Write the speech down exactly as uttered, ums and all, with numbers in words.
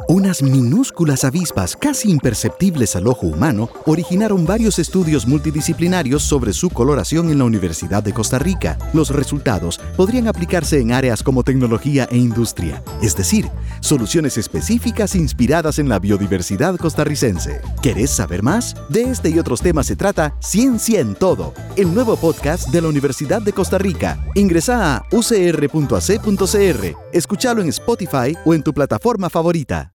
Unas minúsculas avispas casi imperceptibles al ojo humano originaron varios estudios multidisciplinarios sobre su coloración en la Universidad de Costa Rica. Los resultados podrían aplicarse en áreas como tecnología e industria, es decir, soluciones específicas inspiradas en la biodiversidad costarricense. ¿Querés saber más? De este y otros temas se trata Ciencia en Todo, el nuevo podcast de la Universidad de Costa Rica. Ingresa a u c r punto a c punto c r, escúchalo en Spotify o en tu plataforma favorita.